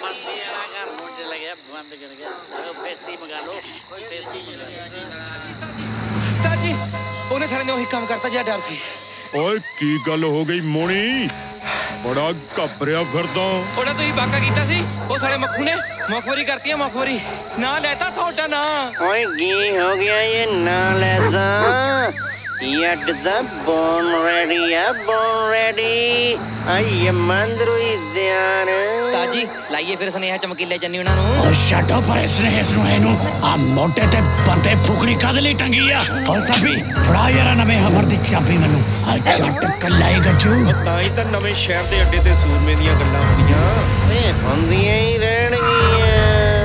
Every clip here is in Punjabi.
ਮਾਸੀ ਵਾਲਾ ਘਰ ਨੂੰ ਚਲਾ ਗਿਆ, ਬੰਦ ਕਰ ਗਿਆ। ਪੈਸੇ ਮੰਗਾ ਲਓ, ਪੈਸੇ ਮੰਗਾ ਲਓ। ਉਸਤਾਦ ਜੀ, ਉਹਨੇ ਸਾਡੇ ਨੇ ਉਹੀ ਕੰਮ ਕਰਤਾ ਜਿਹੜਾ ਡਰ ਸੀ। ਓਏ ਕੀ ਗੱਲ ਹੋ ਗਈ ਮੋਣੀ? ਬੜਾ ਘਬਰਿਆ ਫਿਰਦਾ। ਉਹਦਾ ਤੁਸੀਂ ਵਾਕਾ ਕੀਤਾ ਸੀ, ਉਹ ਸਾਡੇ ਮੱਖੂ ਨੇ ਮੁਖਬਰੀ ਕਰਤੀ ਹੈ। ਮੁਖਬਰੀ ਨਾ ਲੈਤਾ ਤੁਹਾਡਾ ਨਾਂ। ਓਏ ਕੀ ਹੋ ਗਿਆ ਇਹ ਨਾ ਲੈਦਾ? ਯੱਡ ਦਾ ਬੋਨ ਰੈਡੀ ਆ, ਬੋਨ ਰੈਡੀ। ਆਈ ਮੰਦਰੂ ਇਦਿਆਨ। ਉਸਤਾਦ ਜੀ, ਲਾਈਏ ਫਿਰ ਸੁਨੇਹਾ ਚਮਕੀਲੇ ਚੰਨੀ ਉਹਨਾਂ ਨੂੰ। ਓ ਛੱਡੋ ਪਰੇ ਸੁਨੇਹੇ ਨੂੰ। ਆ ਮੋਢੇ ਤੇ ਬੰਦੇ ਫੁਕਣੀ ਕਾਹਦੇ ਲਈ ਟੰਗੀ ਆ? ਓ ਸਭੀ ਫੜਾ ਯਾਰ ਨਵੇਂ ਹਮਰ ਦੀ ਚਾਬੀ ਮੈਨੂੰ। ਆ ਛੱਡ ਕੱਲਾਈ ਗੱਜੂ। ਤਾਂ ਹੀ ਤਾਂ ਨਵੇਂ ਸ਼ਹਿਰ ਦੇ ਅੱਡੇ ਤੇ ਸੂਰਮੇ ਦੀਆਂ ਗੱਲਾਂ ਹੁੰਦੀਆਂ। ਏ ਹੁੰਦੀਆਂ ਹੀ ਰਹਿਣਗੀਆਂ।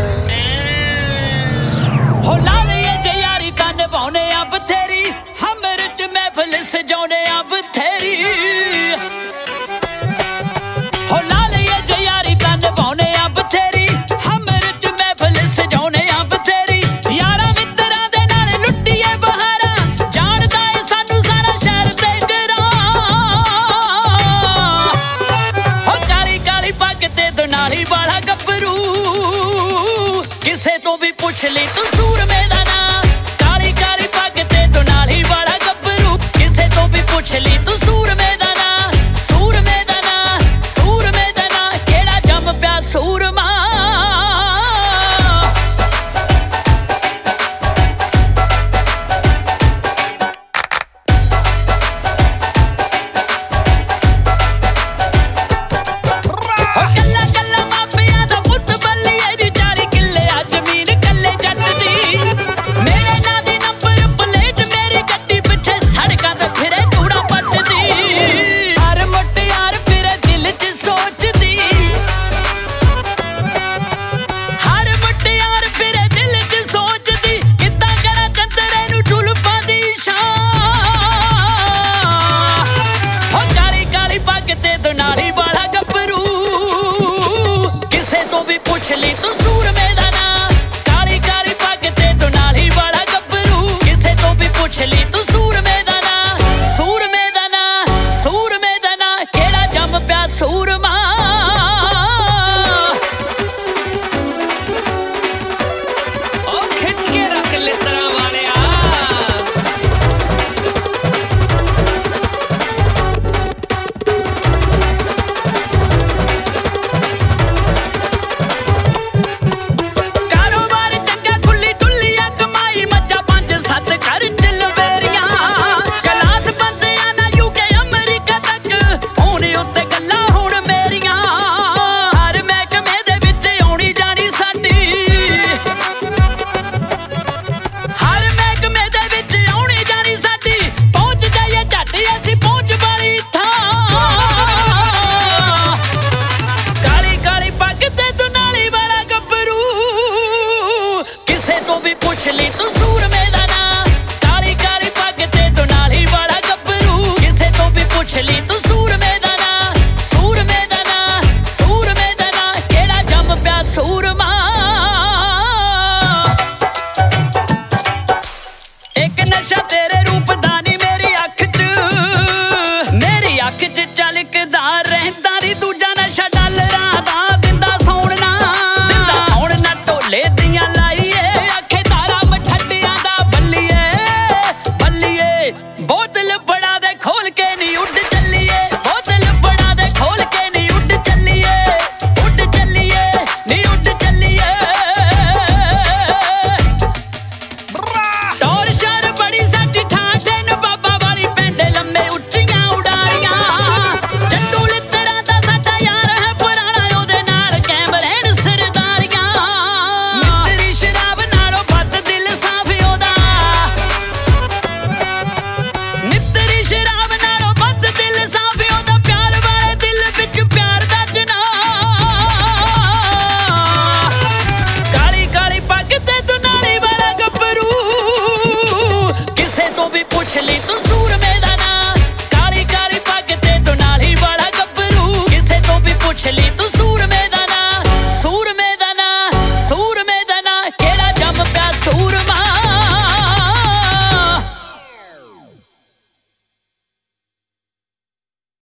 ਹੋ ਲਾਲੀਏ ਜੇ ਯਾਰੀ ਤਾਂ ਨਿਭਾਉਣੇ ਆ ਬਥੇਰੀ, ਹਮਰ ਚ ਮਹਿਫਲ ਸਜਾਉਣੇ ਆ ਬਥੇਰੀ। ਹੋ ਲਾਲੀਏ ਜੇ ਯਾਰੀ ਤਾਂ ਨਿਭਾਉਣੇ ਆ ਬਥੇਰੀ, ਹਮਰ ਚ ਮਹਿਫਲ ਸਜਾਉਣੇ ਆ ਬਥੇਰੀ। ਯਾਰਾਂ ਮਿੱਤਰਾਂ ਦੇ ਨਾਲ ਲੁੱਟੀਏ ਬਹਾਰਾਂ, ਜਾਣਦਾ ਏ ਸਾਨੂੰ ਸਾਰਾ ਸ਼ਹਿਰ ਤੇ ਗਰਾਂ। ਹੋ ਕਾਲੀ ਕਾਲੀ ਪੱਗ ਤੇ ਦੁਨਾਲੀ ਵਾਲਾ ਗੱਭਰੂ, ਕਿਸੇ ਤੋਂ ਵੀ ਪੁੱਛ ਲਈ ਤੂੰ ਸੂਰਮੇ ਦਾ ਨਾਂ। ਕਾਲੀ ਕਾਲੀ ਪੱਗ ਤੇ ਦੁਨਾਲੀ ਵਾਲਾ ਗੱਭਰੂ, ਕਿਸੇ ਤੋਂ ਵੀ ਪੁੱਛ ਲਈ ਤੂੰ ਸੂਰਮੇ ਦਾ ਨਾਂ। ਸੂਰਮੇ ਦਾ ਨਾਂ, ਸੂਰਮੇ ਦਾ ਨਾਂ, ਕਿਹੜਾ ਜੰਮ ਪਿਆ ਸੂਰਮਾ। ਕੱਲਾ ਕੱਲਾ ਮਾਪਿਆਂ ਦਾ ਪੁੱਤ ਬੱਲੀਏ ਦੀ 40 ਕਿੱਲੇ ਆ ਜ਼ਮੀਨ ਕੱਲੇ ਜੱਟ ਦੀ। ਮੇਰੇ ਨਾਂ ਦੀ ਨੰਬਰ ਪਲੇਟ ਮੇਰੀ ਗੱਡੀ ਪਿੱਛੇ ਸੜਕਾਂ ਤੇ ਫਿਰੇ ਧੂੜਾ ਪੱਟਦੀ। ਹਰ ਮੁਟਿਆਰ ਫਿਰੇ ਦਿਲ 'ਚ ਸੋਚਦੀ, ਹਰ ਮੁਟਿਆਰ ਫਿਰੇ ਦਿਲ 'ਚ ਸੋਚਦੀ, ਕਿੱਦਾਂ ਕਰਾਂ ਚੰਦਰੇ ਨੂੰ ਜ਼ੁਲਫਾਂ ਦੀ ਛਾਂ। ਹੋ ਕਾਲੀ ਕਾਲੀ ਪੱਗ ਤੇ ਦੁਨਾਲੀ ਵਾਲਾ ਗੱਭਰੂ, ਕਿਸੇ ਤੋਂ ਵੀ ਪੁੱਛ ਲਈ ਤੂੰ